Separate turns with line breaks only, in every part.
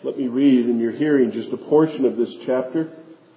Let me read in your hearing just a portion of this chapter,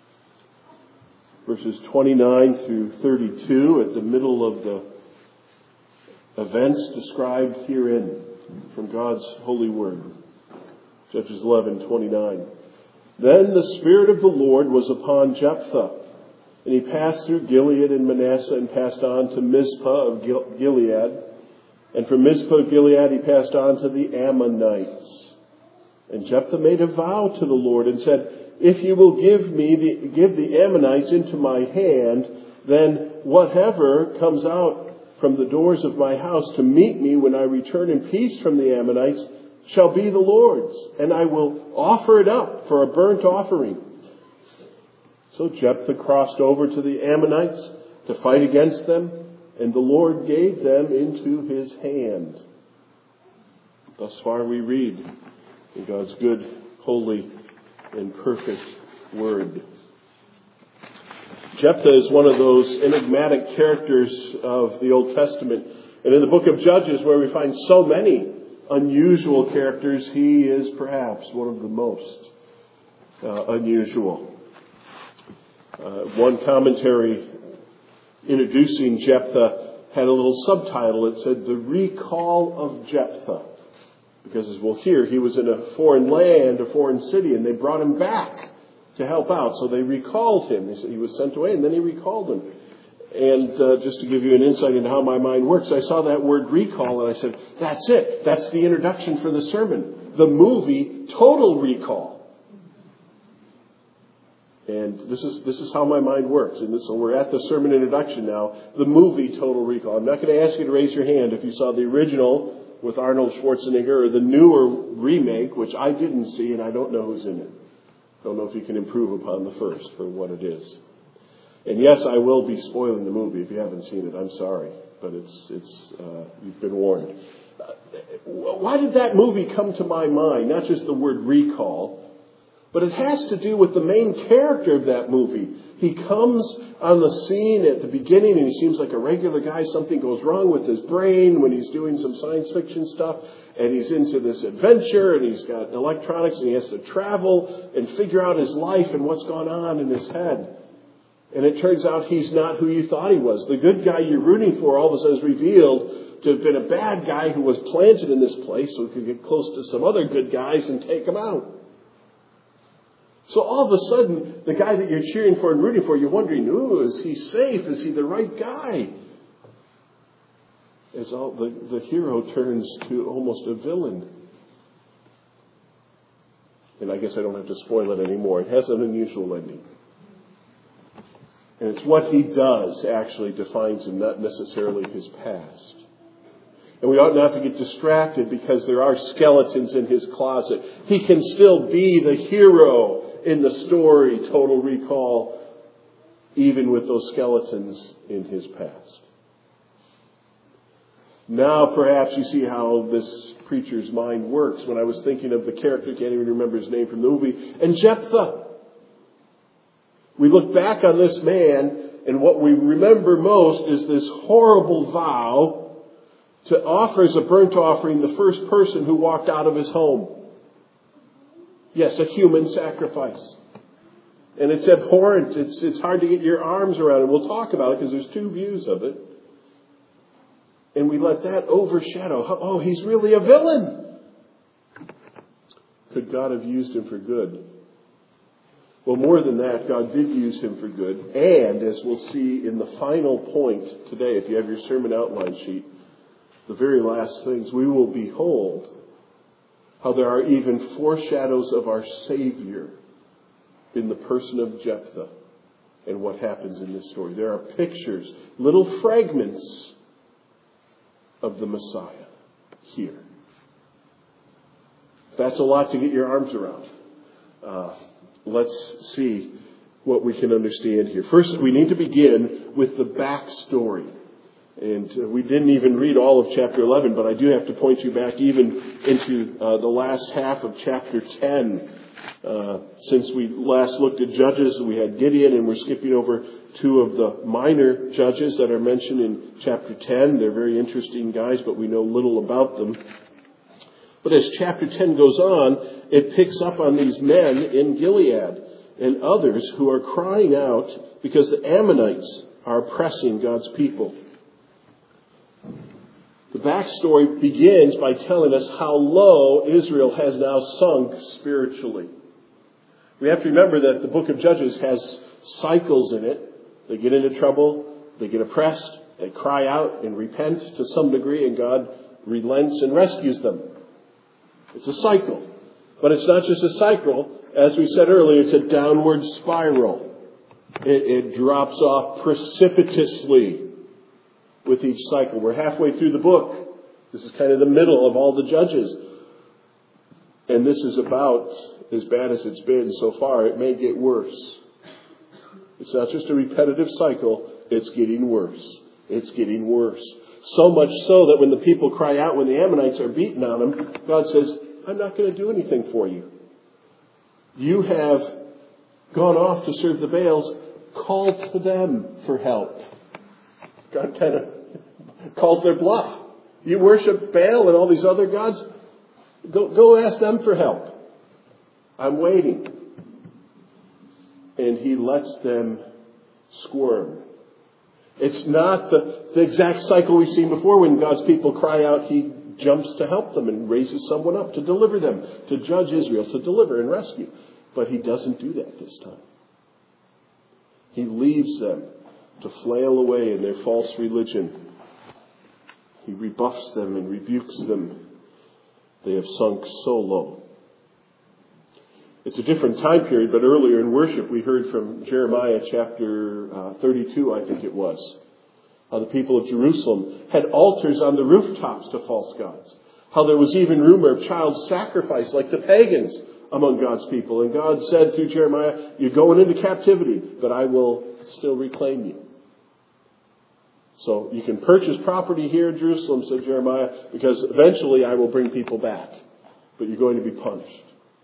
verses 29 through 32, at the middle of the events described herein from God's holy word. Judges 11:29. Then the Spirit of the Lord was upon Jephthah, and he passed through Gilead and Manasseh and passed on to Mizpah of Gilead. And from Mizpah of Gilead he passed on to the Ammonites. And Jephthah made a vow to the Lord and said, if you will give the Ammonites into my hand, then whatever comes out from the doors of my house to meet me when I return in peace from the Ammonites shall be the Lord's, and I will offer it up for a burnt offering. So Jephthah crossed over to the Ammonites to fight against them, and the Lord gave them into his hand. Thus far we read in God's good, holy, and perfect word. Jephthah is one of those enigmatic characters of the Old Testament. And in the book of Judges, where we find so many unusual characters, he is perhaps one of the most unusual. One commentary introducing Jephthah had a little subtitle. It said, The Recall of Jephthah. Because as we'll hear, he was in a foreign land, a foreign city, and they brought him back to help out. So they recalled him. He was sent away, and then he recalled them. And just to give you an insight into how my mind works, I saw that word recall, and I said, that's it. That's the introduction for the sermon. The movie Total Recall. And this is how my mind works. And so we're at the sermon introduction now. The movie Total Recall. I'm not going to ask you to raise your hand if you saw the original with Arnold Schwarzenegger or the newer remake, which I didn't see and I don't know who's in it. Don't know if you can improve upon the first for what it is. And yes, I will be spoiling the movie if you haven't seen it. I'm sorry, but it's you've been warned. Why did that movie come to my mind? Not just the word recall, but it has to do with the main character of that movie. He comes on the scene at the beginning and he seems like a regular guy. Something goes wrong with his brain when he's doing some science fiction stuff. And he's into this adventure and he's got electronics and he has to travel and figure out his life and what's going on in his head. And it turns out he's not who you thought he was. The good guy you're rooting for all of a sudden is revealed to have been a bad guy who was planted in this place so he could get close to some other good guys and take them out. So all of a sudden, the guy that you're cheering for and rooting for, you're wondering, is he safe? Is he the right guy? As the hero turns to almost a villain. And I guess I don't have to spoil it anymore. It has an unusual ending. And it's what he does actually defines him, not necessarily his past. And we ought not to get distracted because there are skeletons in his closet. He can still be the hero in the story, Total Recall, even with those skeletons in his past. Now perhaps you see how this preacher's mind works. When I was thinking of the character, can't even remember his name from the movie, and Jephthah. We look back on this man, and what we remember most is this horrible vow to offer as a burnt offering the first person who walked out of his home. Yes, a human sacrifice. And it's abhorrent. It's hard to get your arms around it. We'll talk about it because there's two views of it. And we let that overshadow. He's really a villain. Could God have used him for good? Well, more than that, God did use him for good. And as we'll see in the final point today, if you have your sermon outline sheet, the very last things, we will behold how there are even foreshadows of our Savior in the person of Jephthah and what happens in this story. There are pictures, little fragments of the Messiah here. That's a lot to get your arms around. Let's see what we can understand here. First, we need to begin with the backstory. And we didn't even read all of chapter 11, but I do have to point you back even into the last half of chapter 10. Since we last looked at Judges, we had Gideon, and we're skipping over two of the minor judges that are mentioned in chapter 10. They're very interesting guys, but we know little about them. But as chapter 10 goes on, it picks up on these men in Gilead and others who are crying out because the Ammonites are oppressing God's people. The backstory begins by telling us how low Israel has now sunk spiritually. We have to remember that the book of Judges has cycles in it. They get into trouble, they get oppressed, they cry out and repent to some degree, and God relents and rescues them. It's a cycle. But it's not just a cycle. As we said earlier, it's a downward spiral. It drops off precipitously with each cycle. We're halfway through the book. This is kind of the middle of all the Judges. And this is about as bad as it's been so far. It may get worse. It's not just a repetitive cycle. It's getting worse. It's getting worse. So much so that when the people cry out, when the Ammonites are beating on them, God says, I'm not going to do anything for you. You have gone off to serve the Baals. Call to them for help. God kind of calls their bluff. You worship Baal and all these other gods? Go ask them for help. I'm waiting. And he lets them squirm. It's not the exact cycle we've seen before. When God's people cry out, he jumps to help them and raises someone up to deliver them, to judge Israel, to deliver and rescue. But he doesn't do that this time. He leaves them to flail away in their false religion. He rebuffs them and rebukes them. They have sunk so low. It's a different time period, but earlier in worship we heard from Jeremiah chapter 32, I think it was, how the people of Jerusalem had altars on the rooftops to false gods. How there was even rumor of child sacrifice like the pagans among God's people. And God said through Jeremiah, you're going into captivity, but I will still reclaim you. So you can purchase property here in Jerusalem, said Jeremiah, because eventually I will bring people back. But you're going to be punished.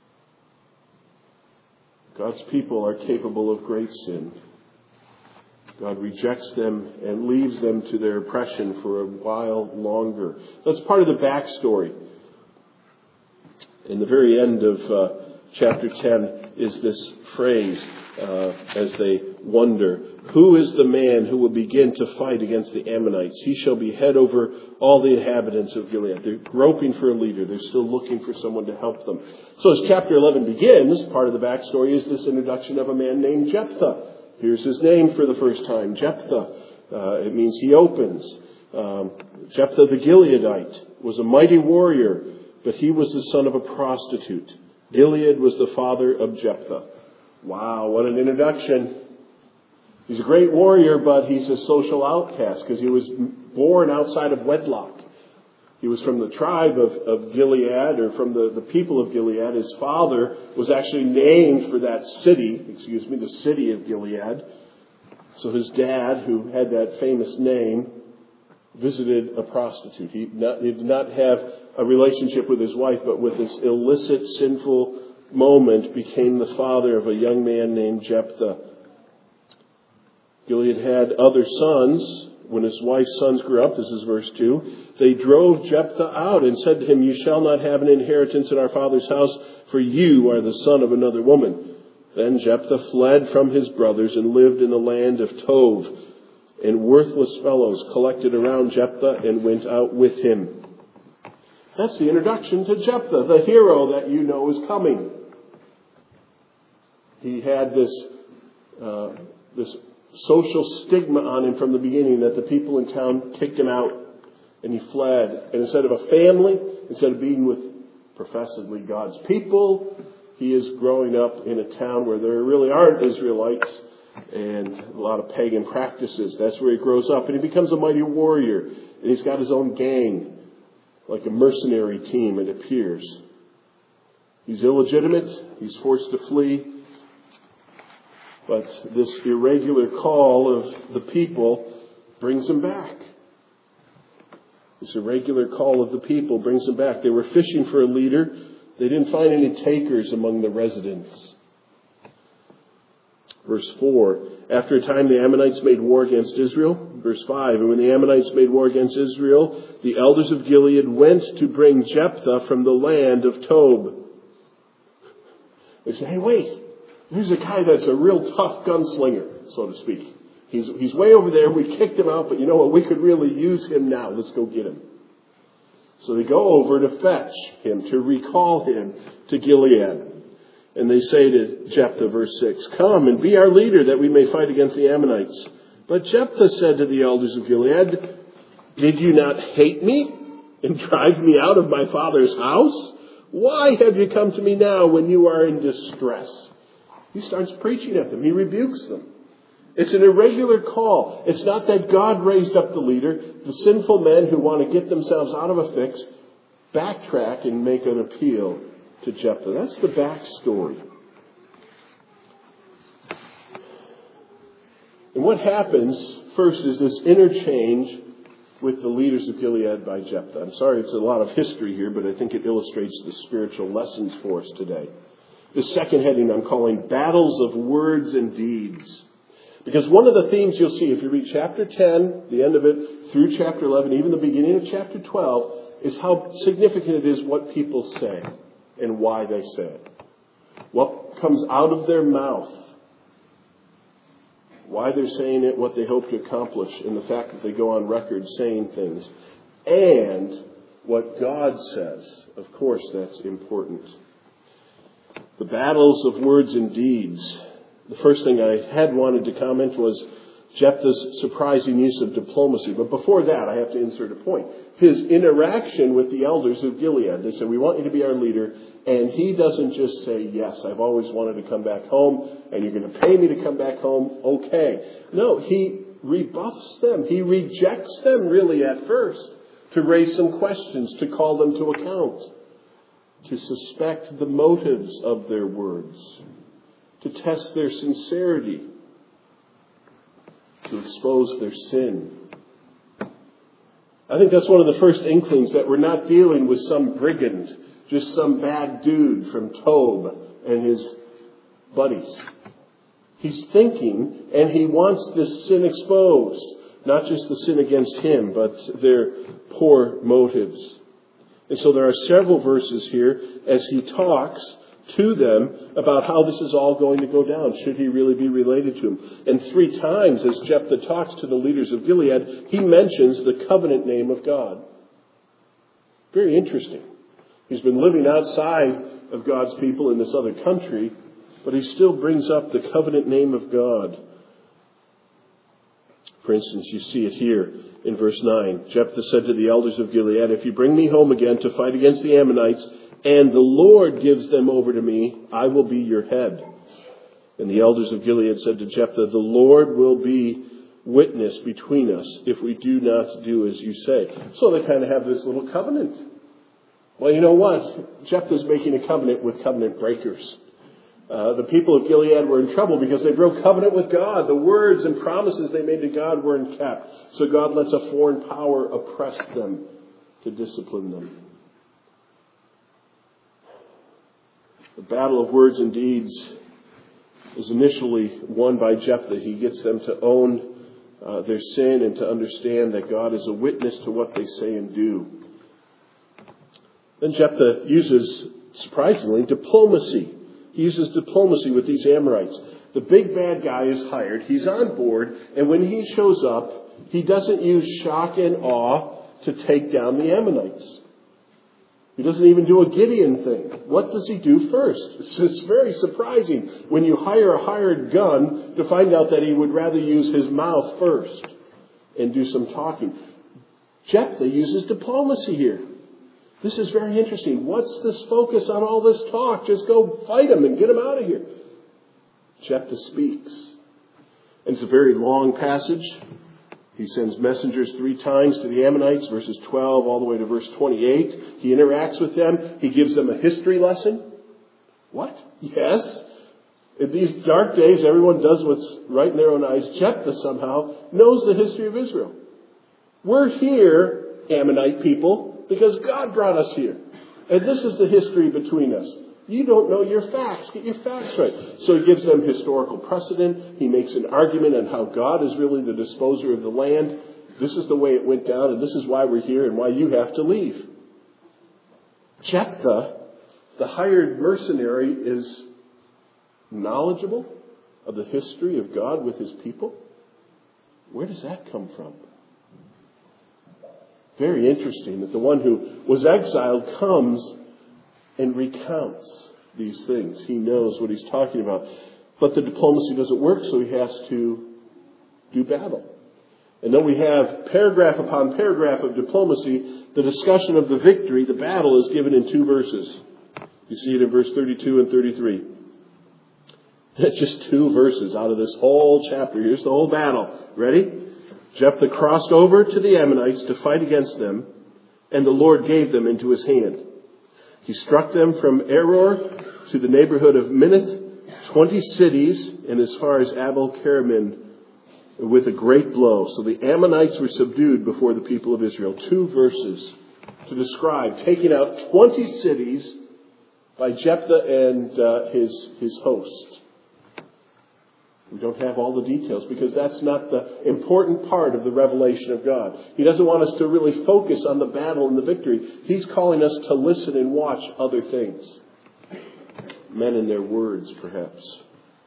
God's people are capable of great sin. God rejects them and leaves them to their oppression for a while longer. That's part of the backstory. In the very end of chapter 10 is this phrase as they wonder, who is the man who will begin to fight against the Ammonites? He shall be head over all the inhabitants of Gilead. They're groping for a leader. They're still looking for someone to help them. So as chapter 11 begins, part of the backstory is this introduction of a man named Jephthah. Here's his name for the first time, Jephthah. It means he opens. Jephthah the Gileadite was a mighty warrior, but he was the son of a prostitute. Gilead was the father of Jephthah. Wow, what an introduction. He's a great warrior, but he's a social outcast because he was born outside of wedlock. He was from the tribe of Gilead, or from the people of Gilead. His father was actually named for that city, the city of Gilead. So his dad, who had that famous name, visited a prostitute. He did not have a relationship with his wife, but with this illicit, sinful moment became the father of a young man named Jephthah. Gilead had other sons. When his wife's sons grew up, this is verse 2, they drove Jephthah out and said to him, you shall not have an inheritance in our father's house, for you are the son of another woman. Then Jephthah fled from his brothers and lived in the land of Tov. And worthless fellows collected around Jephthah and went out with him. That's the introduction to Jephthah, the hero that you know is coming. He had this social stigma on him from the beginning that the people in town kicked him out and he fled. And instead of a family, instead of being with professedly God's people, he is growing up in a town where there really aren't Israelites and a lot of pagan practices. That's where he grows up, and he becomes a mighty warrior. And he's got his own gang, like a mercenary team, it appears. He's illegitimate. He's forced to flee. But this irregular call of the people brings him back. This irregular call of the people brings him back. They were fishing for a leader. They didn't find any takers among the residents. Verse 4, after a time the Ammonites made war against Israel. Verse 5, and when the Ammonites made war against Israel, the elders of Gilead went to bring Jephthah from the land of Tob. They say, hey, wait, there's a guy that's a real tough gunslinger, so to speak. He's way over there. We kicked him out, but you know what? We could really use him now. Let's go get him. So they go over to fetch him, to recall him to Gilead. And they say to Jephthah, verse 6, come and be our leader that we may fight against the Ammonites. But Jephthah said to the elders of Gilead, did you not hate me and drive me out of my father's house? Why have you come to me now when you are in distress? He starts preaching at them. He rebukes them. It's an irregular call. It's not that God raised up the leader. The sinful men who want to get themselves out of a fix backtrack and make an appeal to Jephthah. That's the backstory. And what happens first is this interchange with the leaders of Gilead by Jephthah. I'm sorry it's a lot of history here, but I think it illustrates the spiritual lessons for us today. The second heading I'm calling Battles of Words and Deeds. Because one of the themes you'll see if you read chapter 10, the end of it, through chapter 11, even the beginning of chapter 12, is how significant it is what people say and why they say it. What comes out of their mouth. Why they're saying it, what they hope to accomplish, and the fact that they go on record saying things. And what God says. Of course, that's important. The battles of words and deeds. The first thing I had wanted to comment was Jephthah's surprising use of diplomacy. But before that, I have to insert a point. His interaction with the elders of Gilead. They said, we want you to be our leader. And he doesn't just say, yes, I've always wanted to come back home, and you're going to pay me to come back home. Okay. No, he rebuffs them. He rejects them really at first to raise some questions, to call them to account, to suspect the motives of their words, to test their sincerity, to expose their sin. I think that's one of the first inklings that we're not dealing with some brigand, just some bad dude from Tob and his buddies. He's thinking, and he wants this sin exposed. Not just the sin against him, but their poor motives. And so there are several verses here as he talks to them about how this is all going to go down. Should he really be related to him? And 3 times as Jephthah talks to the leaders of Gilead, he mentions the covenant name of God. Very interesting. He's been living outside of God's people in this other country, but he still brings up the covenant name of God. For instance, you see it here in verse 9. Jephthah said to the elders of Gilead, if you bring me home again to fight against the Ammonites, and the Lord gives them over to me, I will be your head. And the elders of Gilead said to Jephthah, the Lord will be witness between us if we do not do as you say. So they kind of have this little covenant. Well, you know what? Jephthah's making a covenant with covenant breakers. The people of Gilead were in trouble because they broke covenant with God. The words and promises they made to God weren't kept. So God lets a foreign power oppress them to discipline them. The battle of words and deeds is initially won by Jephthah. He gets them to own their sin and to understand that God is a witness to what they say and do. Then Jephthah uses, surprisingly, diplomacy. He uses diplomacy with these Amorites. The big bad guy is hired. He's on board. And when he shows up, he doesn't use shock and awe to take down the Ammonites. He doesn't even do a Gideon thing. What does he do first? It's very surprising when you hire a hired gun to find out that he would rather use his mouth first and do some talking. Jephthah uses diplomacy here. This is very interesting. What's this focus on all this talk? Just go fight him and get him out of here. Jephthah speaks. And it's a very long passage. He sends messengers 3 times to the Ammonites, verses 12 all the way to verse 28. He interacts with them. He gives them a history lesson. What? Yes. In these dark days, everyone does what's right in their own eyes. Jephthah somehow knows the history of Israel. We're here, Ammonite people, because God brought us here. And this is the history between us. You don't know your facts. Get your facts right. So he gives them historical precedent. He makes an argument on how God is really the disposer of the land. This is the way it went down, and this is why we're here and why you have to leave. Jephthah, the hired mercenary, is knowledgeable of the history of God with his people. Where does that come from? Very interesting that the one who was exiled comes and recounts these things. He knows what he's talking about. But the diplomacy doesn't work, so he has to do battle. And then we have paragraph upon paragraph of diplomacy. The discussion of the victory, the battle, is given in 2 verses. You see it in verse 32 and 33. Just 2 verses out of this whole chapter. Here's the whole battle. Ready? Jephthah crossed over to the Ammonites to fight against them, and the Lord gave them into his hand. He struck them from Aror to the neighborhood of Minnith, 20 cities, and as far as Abel-Keramim, with a great blow. So the Ammonites were subdued before the people of Israel. 2 verses to describe taking out 20 cities by Jephthah and his host. We don't have all the details because that's not the important part of the revelation of God. He doesn't want us to really focus on the battle and the victory. He's calling us to listen and watch other things. Men and their words, perhaps.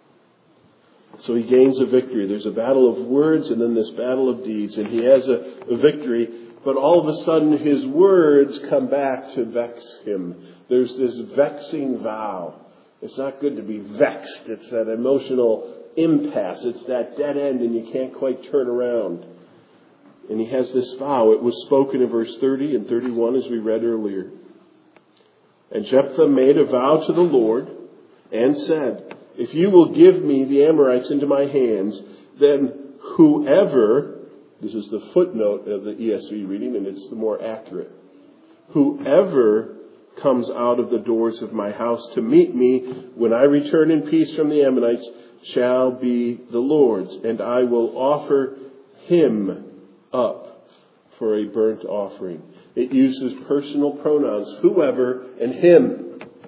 So he gains a victory. There's a battle of words and then this battle of deeds. And he has a victory. But all of a sudden his words come back to vex him. There's this vexing vow. It's not good to be vexed. It's that emotional impasse. It's that dead end and you can't quite turn around. And he has this vow. It was spoken in verse 30 and 31 as we read earlier. And Jephthah made a vow to the Lord and said, if you will give me the Amorites into my hands, then whoever, this is the footnote of the ESV reading and it's the more accurate, whoever comes out of the doors of my house to meet me when I return in peace from the Ammonites shall be the Lord's, and I will offer him up for a burnt offering. It uses personal pronouns, whoever and him.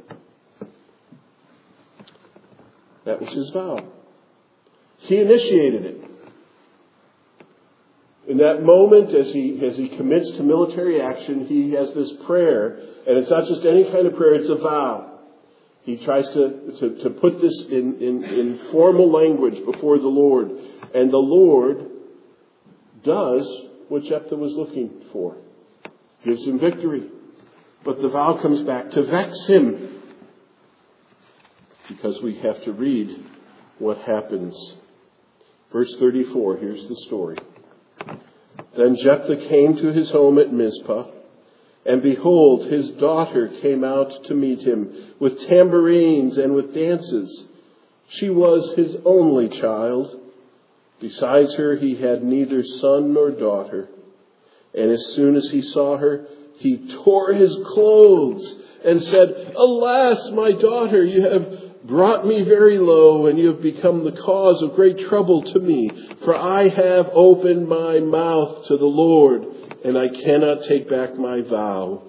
That was his vow. He initiated it. In that moment, as he commits to military action, he has this prayer, and it's not just any kind of prayer, it's a vow. He tries to put this in formal language before the Lord. And the Lord does what Jephthah was looking for. Gives him victory. But the vow comes back to vex him. Because we have to read what happens. Verse 34, here's the story. Then Jephthah came to his home at Mizpah. And behold, his daughter came out to meet him with tambourines and with dances. She was his only child. Besides her, he had neither son nor daughter. And as soon as he saw her, he tore his clothes and said, Alas, my daughter, you have brought me very low, and you have become the cause of great trouble to me. For I have opened my mouth to the Lord, and I cannot take back my vow.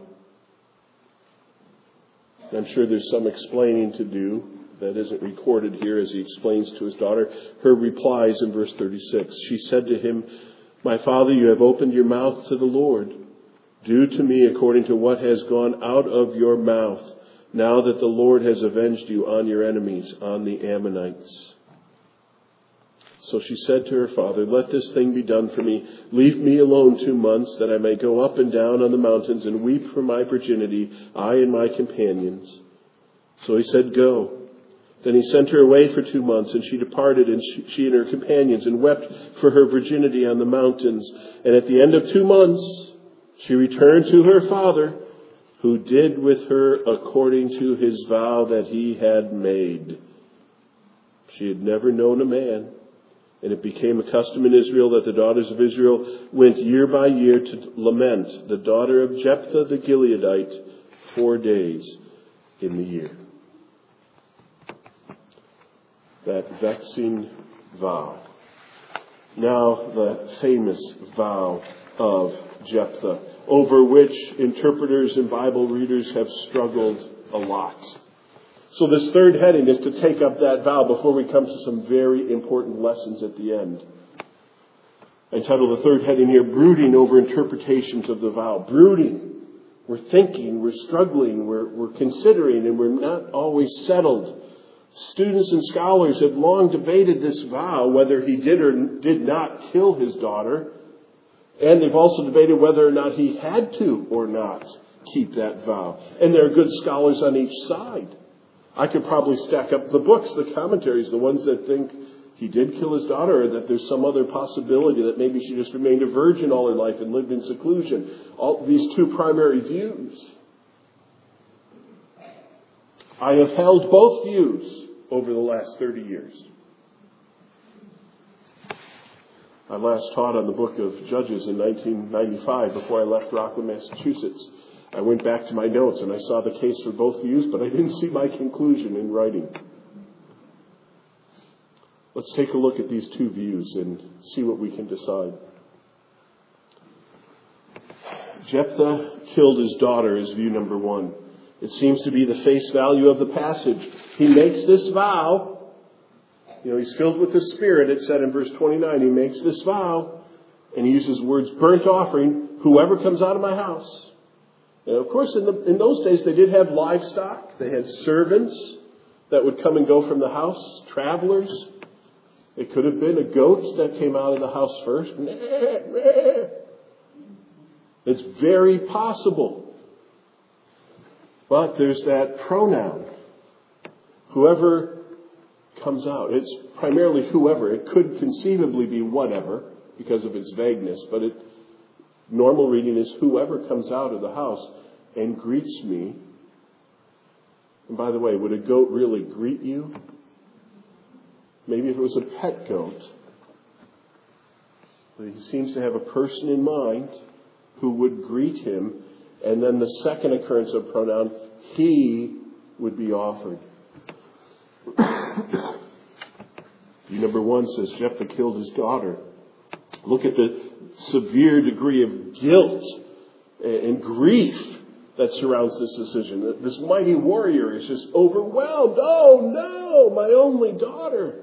I'm sure there's some explaining to do that isn't recorded here as he explains to his daughter. Her replies in verse 36. She said to him, My father, you have opened your mouth to the Lord. Do to me according to what has gone out of your mouth, now that the Lord has avenged you on your enemies, on the Ammonites. So she said to her father, Let this thing be done for me. Leave me alone 2 months, that I may go up and down on the mountains and weep for my virginity, I and my companions. So he said, Go. Then he sent her away for 2 months, and she departed, and she and her companions, and wept for her virginity on the mountains. And at the end of 2 months, she returned to her father, who did with her according to his vow that he had made. She had never known a man. And it became a custom in Israel that the daughters of Israel went year by year to lament the daughter of Jephthah the Gileadite 4 days in the year. That vexing vow. Now the famous vow of Jephthah, over which interpreters and Bible readers have struggled a lot. So this third heading is to take up that vow before we come to some very important lessons at the end. I entitled the third heading here, Brooding Over Interpretations of the Vow. Brooding. We're thinking, we're struggling, we're considering, and we're not always settled. Students and scholars have long debated this vow, whether he did or did not kill his daughter. And they've also debated whether or not he had to or not keep that vow. And there are good scholars on each side. I could probably stack up the books, the commentaries, the ones that think he did kill his daughter, or that there's some other possibility that maybe she just remained a virgin all her life and lived in seclusion. All these two primary views. I have held both views over the last 30 years. I last taught on the book of Judges in 1995 before I left Rockland, Massachusetts. I went back to my notes and I saw the case for both views, but I didn't see my conclusion in writing. Let's take a look at these two views and see what we can decide. Jephthah killed his daughter is view number one. It seems to be the face value of the passage. He makes this vow. He's filled with the Spirit, it said in verse 29. He makes this vow, and he uses words, burnt offering, whoever comes out of my house. And of course, in those days, they did have livestock. They had servants that would come and go from the house, travelers. It could have been a goat that came out of the house first. It's very possible. But there's that pronoun. Whoever comes out. It's primarily whoever. It could conceivably be whatever because of its vagueness. But normal reading is whoever comes out of the house and greets me. And by the way, would a goat really greet you? Maybe if it was a pet goat. But he seems to have a person in mind who would greet him. And then the second occurrence of pronoun, he would be offered. View number one says Jephthah killed his daughter. Look at the severe degree of guilt and grief that surrounds this decision. This mighty warrior is just overwhelmed. Oh no, my only daughter.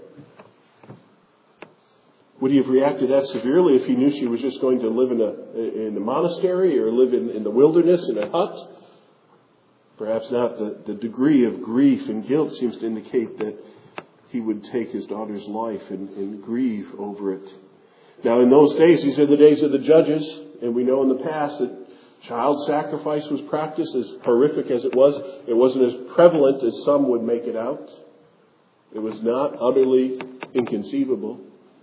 Would he have reacted that severely if he knew she was just going to live in a monastery or live in the wilderness in a hut? Perhaps not. The degree of grief and guilt seems to indicate that he would take his daughter's life and grieve over it. Now, in those days, these are the days of the judges, and we know in the past that child sacrifice was practiced. As horrific as it wasn't as prevalent as some would make it out. It was not utterly inconceivable.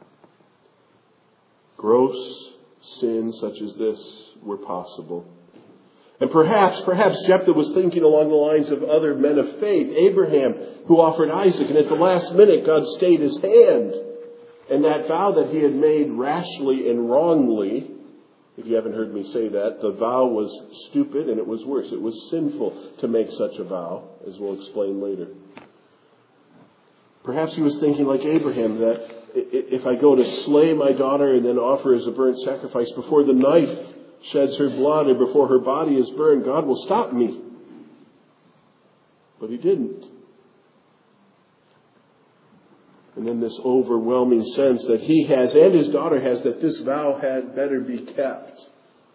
Gross sins such as this were possible. And perhaps Jephthah was thinking along the lines of other men of faith. Abraham, who offered Isaac, and at the last minute God stayed his hand. And that vow that he had made rashly and wrongly, if you haven't heard me say that, the vow was stupid and it was worse. It was sinful to make such a vow, as we'll explain later. Perhaps he was thinking like Abraham, that if I go to slay my daughter and then offer as a burnt sacrifice before the knife sheds her blood and before her body is burned, God will stop me. But he didn't. And then this overwhelming sense that he has and his daughter has that this vow had better be kept.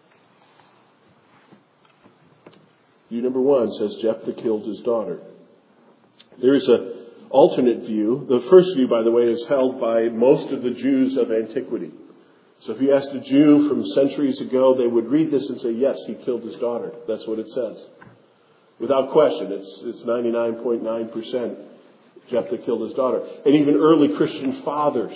View number one says Jephthah killed his daughter. There is an alternate view. The first view, by the way, is held by most of the Jews of antiquity. So if you asked a Jew from centuries ago, they would read this and say, yes, he killed his daughter. That's what it says. Without question, it's 99.9%. Jephthah killed his daughter. And even early Christian fathers,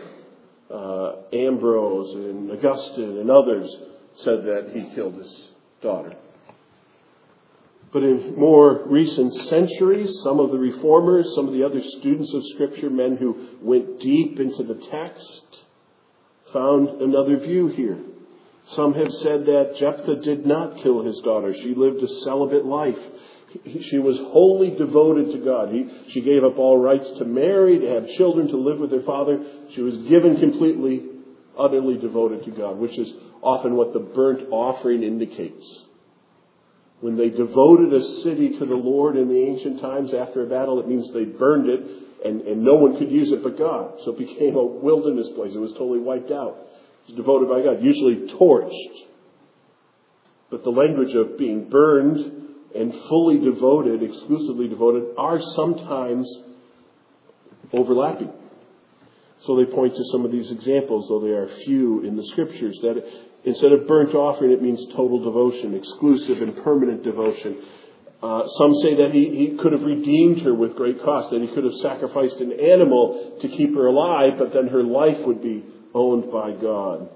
Ambrose and Augustine and others, said that he killed his daughter. But in more recent centuries, some of the reformers, some of the other students of Scripture, men who went deep into the text, found another view here. Some have said that Jephthah did not kill his daughter. She lived a celibate life. She was wholly devoted to God. She gave up all rights to marry, to have children, to live with her father. She was given completely, utterly devoted to God, which is often what the burnt offering indicates. When they devoted a city to the Lord in the ancient times after a battle, it means they burned it and no one could use it but God. So it became a wilderness place. It was totally wiped out. It was devoted by God, usually torched. But the language of being burned and fully devoted, exclusively devoted, are sometimes overlapping. So they point to some of these examples, though they are few in the Scriptures, that instead of burnt offering, it means total devotion, exclusive and permanent devotion. Some say that he could have redeemed her with great cost, that he could have sacrificed an animal to keep her alive, but then her life would be owned by God.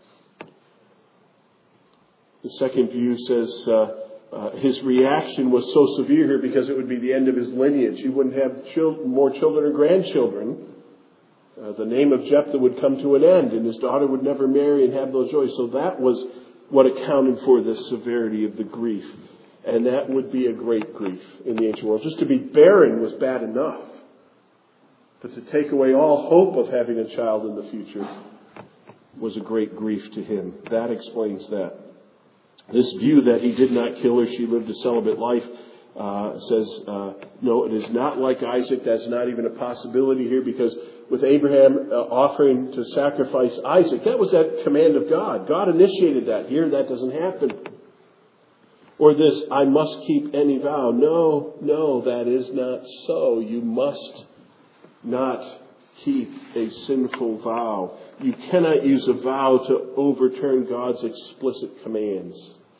The second view says his reaction was so severe here because it would be the end of his lineage. He wouldn't have more children or grandchildren. The name of Jephthah would come to an end, and his daughter would never marry and have those joys. So that was what accounted for the severity of the grief. And that would be a great grief in the ancient world. Just to be barren was bad enough. But to take away all hope of having a child in the future was a great grief to him. That explains that. This view that he did not kill her, she lived a celibate life, says, no, it is not like Isaac. That's not even a possibility here, because with Abraham offering to sacrifice Isaac, that was at command of God. God initiated that. Here, that doesn't happen. Or this, I must keep any vow. No, that is not so. You must not keep a sinful vow. You cannot use a vow to overturn God's explicit commands.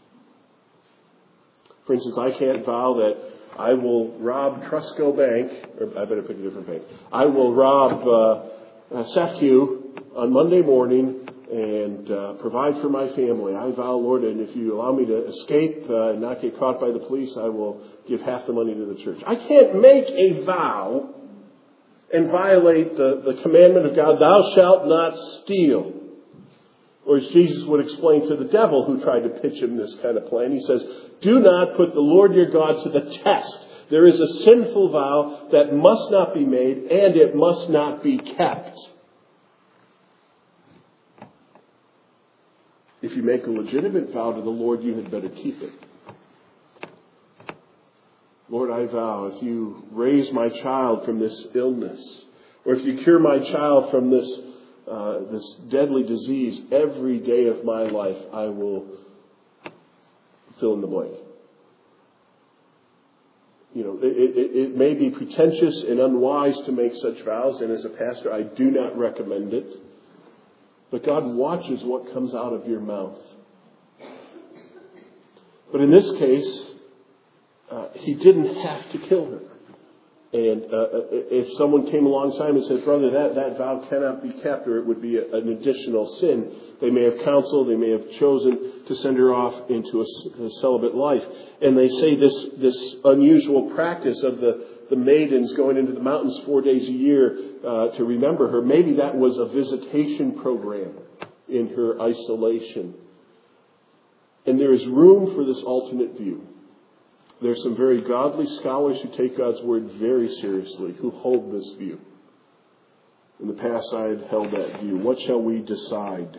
For instance, I can't vow that I will rob Trusco Bank, or I better pick a different bank. I will rob SEFCU on Monday morning and provide for my family. I vow, Lord, and if you allow me to escape and not get caught by the police, I will give half the money to the church. I can't make a vow and violate the commandment of God, thou shalt not steal. Or as Jesus would explain to the devil who tried to pitch him this kind of plan, he says, do not put the Lord your God to the test. There is a sinful vow that must not be made, and it must not be kept. If you make a legitimate vow to the Lord, you had better keep it. Lord, I vow, if you raise my child from this illness, or if you cure my child from this deadly disease, every day of my life I will fill in the blank. You know, it may be pretentious and unwise to make such vows, and as a pastor, I do not recommend it. But God watches what comes out of your mouth. But in this case, he didn't have to kill her. And if someone came alongside him and said, brother, that vow cannot be kept, or it would be an additional sin, they may have counseled, they may have chosen to send her off into a celibate life. And they say this unusual practice of the maidens going into the mountains 4 days a year to remember her, maybe that was a visitation program in her isolation. And there is room for this alternate view. There's some very godly scholars who take God's word very seriously, who hold this view. In the past, I had held that view. What shall we decide?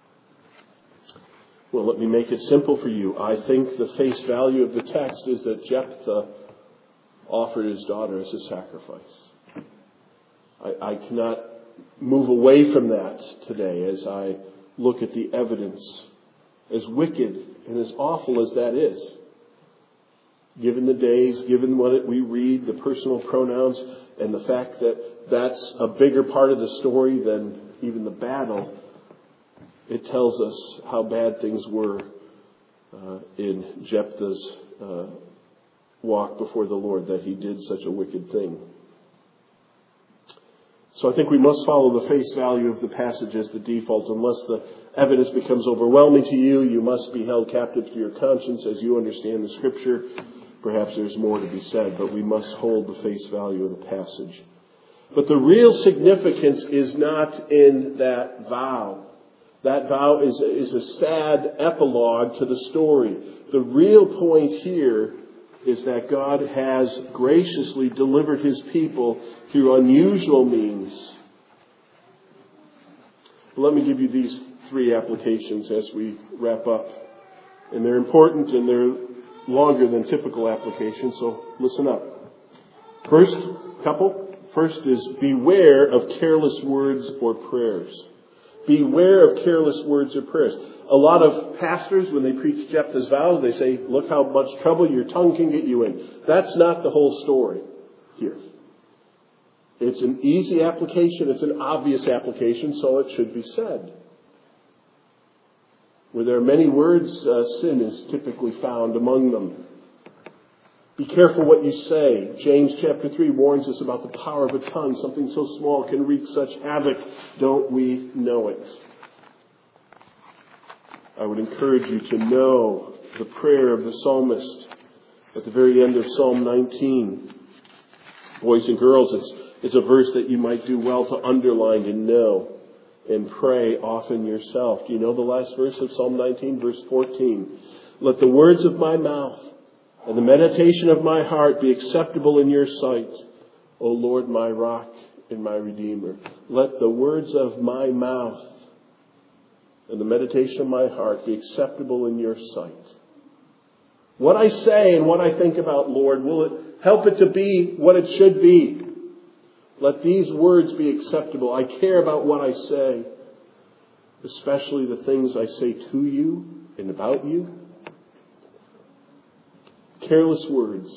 Well, let me make it simple for you. I think the face value of the text is that Jephthah offered his daughter as a sacrifice. I cannot move away from that today as I look at the evidence, as wicked and as awful as that is. Given the days, given what we read, the personal pronouns, and the fact that that's a bigger part of the story than even the battle, it tells us how bad things were in Jephthah's walk before the Lord, that he did such a wicked thing. So I think we must follow the face value of the passage as the default. Unless the evidence becomes overwhelming to you, you must be held captive to your conscience as you understand the Scripture. Perhaps there's more to be said, but we must hold the face value of the passage. But the real significance is not in that vow. That vow is a sad epilogue to the story. The real point here is that God has graciously delivered his people through unusual means. Let me give you these 3 applications as we wrap up. And they're important and they're longer than typical application, so listen up. First is beware of careless words or prayers. Beware of careless words or prayers. A lot of pastors, when they preach Jephthah's vows, they say, look how much trouble your tongue can get you in. That's not the whole story here. It's an easy application. It's an obvious application, so it should be said. Where there are many words, sin is typically found among them. Be careful what you say. James chapter 3 warns us about the power of a tongue. Something so small can wreak such havoc. Don't we know it? I would encourage you to know the prayer of the psalmist at the very end of Psalm 19. Boys and girls, it's a verse that you might do well to underline and know and pray often yourself. Do you know the last verse of Psalm 19, verse 14? Let the words of my mouth and the meditation of my heart be acceptable in your sight, O Lord, my rock and my redeemer. Let the words of my mouth and the meditation of my heart be acceptable in your sight. What I say and what I think about, Lord, will it help it to be what it should be? Let these words be acceptable. I care about what I say, especially the things I say to you and about you. Careless words.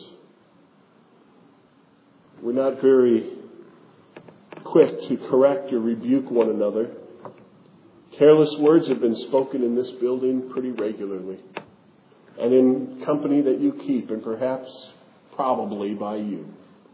We're not very quick to correct or rebuke one another. Careless words have been spoken in this building pretty regularly. And in company that you keep, and perhaps probably by you.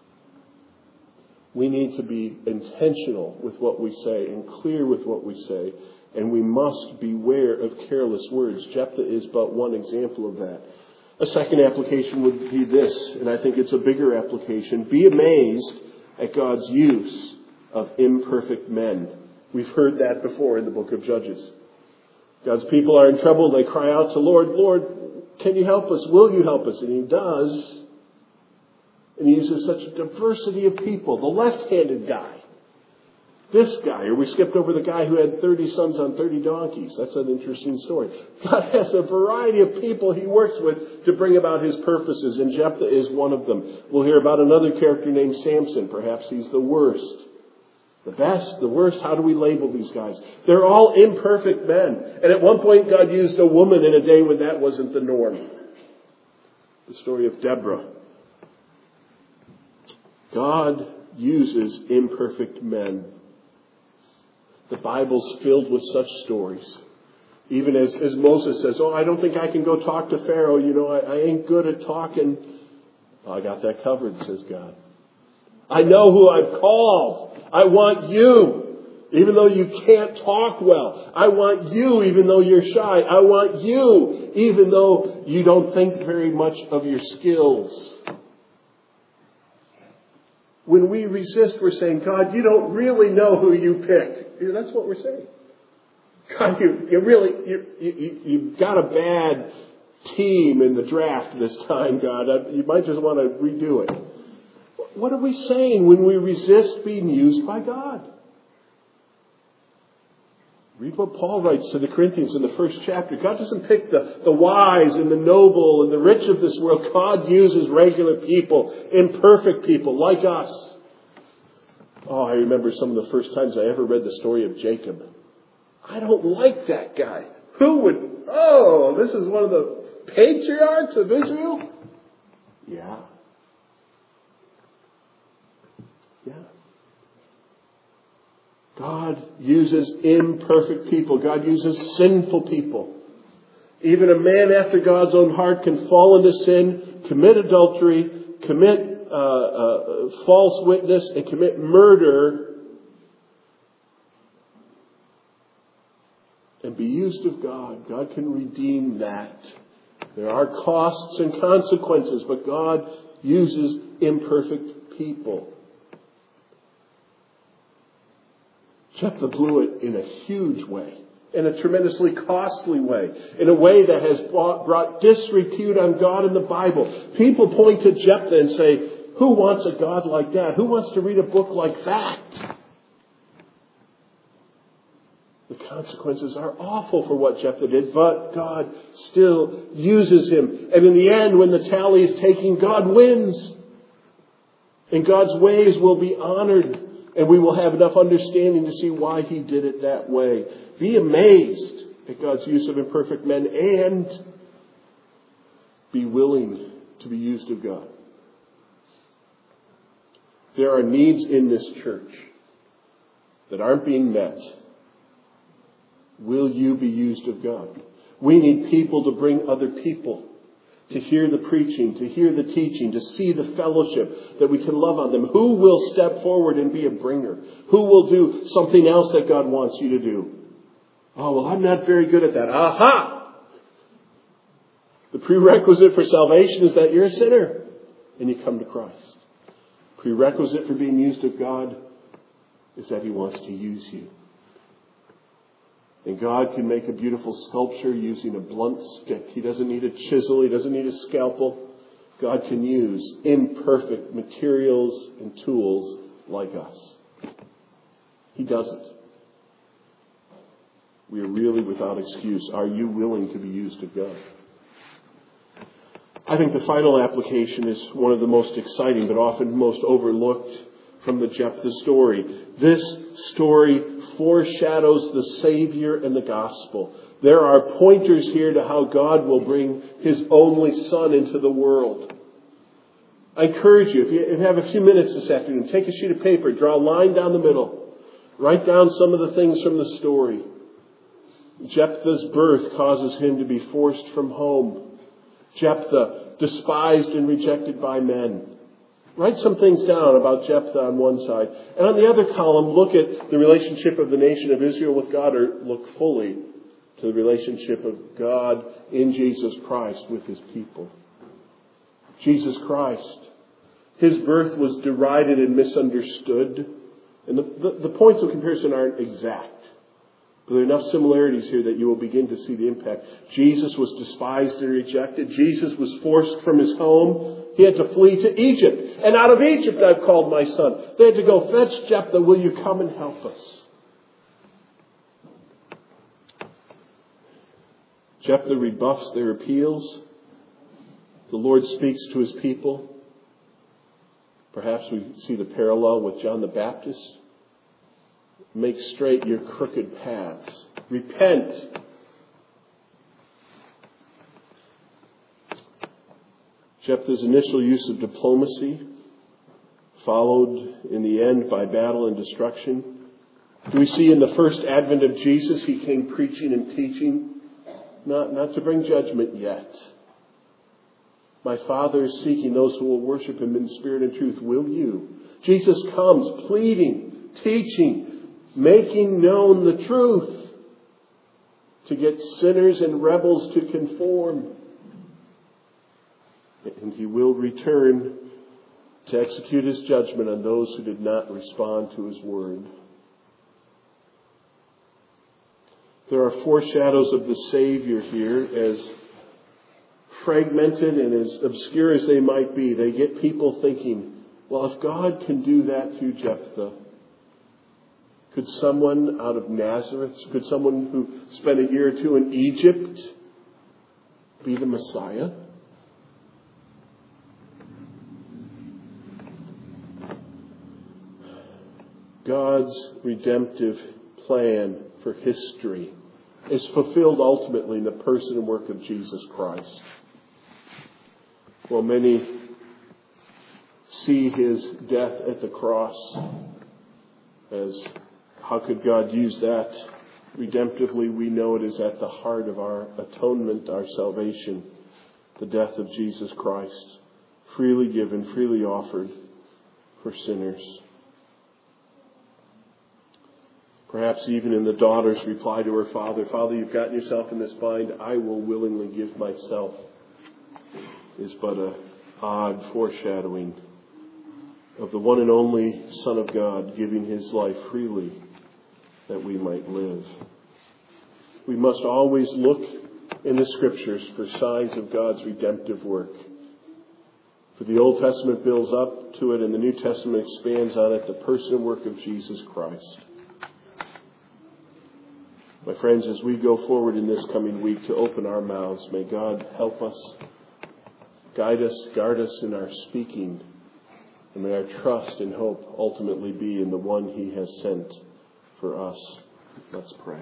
We need to be intentional with what we say and clear with what we say. And we must beware of careless words. Jephthah is but one example of that. A second application would be this, and I think it's a bigger application. Be amazed at God's use of imperfect men. We've heard that before in the book of Judges. God's people are in trouble. They cry out to Lord, Lord, can you help us? Will you help us? And He does. And He uses such a diversity of people. The left-handed guy. This guy, or we skipped over the guy who had 30 sons on 30 donkeys. That's an interesting story. God has a variety of people He works with to bring about His purposes, and Jephthah is one of them. We'll hear about another character named Samson. Perhaps he's the worst. The best, the worst, how do we label these guys? They're all imperfect men. And at one point God used a woman in a day when that wasn't the norm. The story of Deborah. God uses imperfect men. The Bible's filled with such stories. Even as Moses says, I don't think I can go talk to Pharaoh. I ain't good at talking. I got that covered, says God. I know who I've called. I want you, even though you can't talk well. I want you, even though you're shy. I want you, even though you don't think very much of your skills. When we resist, we're saying, God, you don't really know who you picked. That's what we're saying. God, you've got a bad team in the draft this time, God. You might just want to redo it. What are we saying when we resist being used by God? Read what Paul writes to the Corinthians in the first chapter. God doesn't pick the wise and the noble and the rich of this world. God uses regular people, imperfect people like us. I remember some of the first times I ever read the story of Jacob. I don't like that guy. Who would? This is one of the patriarchs of Israel? Yeah. God uses imperfect people. God uses sinful people. Even a man after God's own heart can fall into sin, commit adultery, commit false witness, and commit murder, and be used of God. God can redeem that. There are costs and consequences, but God uses imperfect people. Jephthah blew it in a huge way, in a tremendously costly way, in a way that has brought disrepute on God in the Bible. People point to Jephthah and say, who wants a God like that? Who wants to read a book like that? The consequences are awful for what Jephthah did, but God still uses him. And in the end, when the tally is taken, God wins. And God's ways will be honored. And we will have enough understanding to see why he did it that way. Be amazed at God's use of imperfect men and be willing to be used of God. There are needs in this church that aren't being met. Will you be used of God? We need people to bring other people, to hear the preaching, to hear the teaching, to see the fellowship, that we can love on them. Who will step forward and be a bringer? Who will do something else that God wants you to do? Oh, well, I'm not very good at that. Aha! The prerequisite for salvation is that you're a sinner and you come to Christ. Prerequisite for being used of God is that he wants to use you. And God can make a beautiful sculpture using a blunt stick. He doesn't need a chisel. He doesn't need a scalpel. God can use imperfect materials and tools like us. He does it. We are really without excuse. Are you willing to be used of God? I think the final application is one of the most exciting but often most overlooked from the Jephthah story. This story foreshadows the Savior and the gospel. There are pointers here to how God will bring his only Son into the world. I encourage you, if you have a few minutes this afternoon, take a sheet of paper, draw a line down the middle, write down some of the things from the story. Jephthah's birth causes him to be forced from home. Jephthah, despised and rejected by men. Write some things down about Jephthah on one side. And on the other column, look at the relationship of the nation of Israel with God, or look fully to the relationship of God in Jesus Christ with his people. Jesus Christ. His birth was derided and misunderstood. And the points of comparison aren't exact. But there are enough similarities here that you will begin to see the impact. Jesus was despised and rejected. Jesus was forced from his home. He had to flee to Egypt. And out of Egypt I've called my son. They had to go, fetch Jephthah. Will you come and help us? Jephthah rebuffs their appeals. The Lord speaks to his people. Perhaps we see the parallel with John the Baptist. Make straight your crooked paths. Repent. Jephthah's initial use of diplomacy, followed in the end by battle and destruction. Do we see in the first advent of Jesus, he came preaching and teaching, not to bring judgment yet. My Father is seeking those who will worship him in spirit and truth. Will you? Jesus comes pleading, teaching, making known the truth to get sinners and rebels to conform. And he will return to execute his judgment on those who did not respond to his word. There are foreshadows of the Savior here, as fragmented and as obscure as they might be. They get people thinking, well, if God can do that through Jephthah, could someone out of Nazareth, could someone who spent a year or two in Egypt be the Messiah? God's redemptive plan for history is fulfilled ultimately in the person and work of Jesus Christ. While many see his death at the cross as, how could God use that? Redemptively, we know it is at the heart of our atonement, our salvation, the death of Jesus Christ, freely given, freely offered for sinners. Perhaps even in the daughter's reply to her father, Father, you've gotten yourself in this bind, I will willingly give myself, is but an odd foreshadowing of the one and only Son of God giving his life freely that we might live. We must always look in the Scriptures for signs of God's redemptive work. For the Old Testament builds up to it and the New Testament expands on it, the person and work of Jesus Christ. My friends, as we go forward in this coming week to open our mouths, may God help us, guide us, guard us in our speaking, and may our trust and hope ultimately be in the one He has sent for us. Let's pray.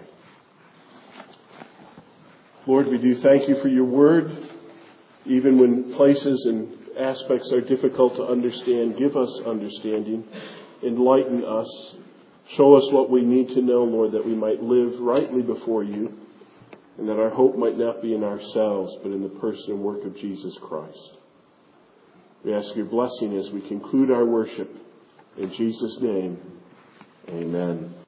Lord, we do thank You for Your word. Even when places and aspects are difficult to understand, give us understanding. Enlighten us. Show us what we need to know, Lord, that we might live rightly before You, and that our hope might not be in ourselves, but in the person and work of Jesus Christ. We ask Your blessing as we conclude our worship. In Jesus' name, amen.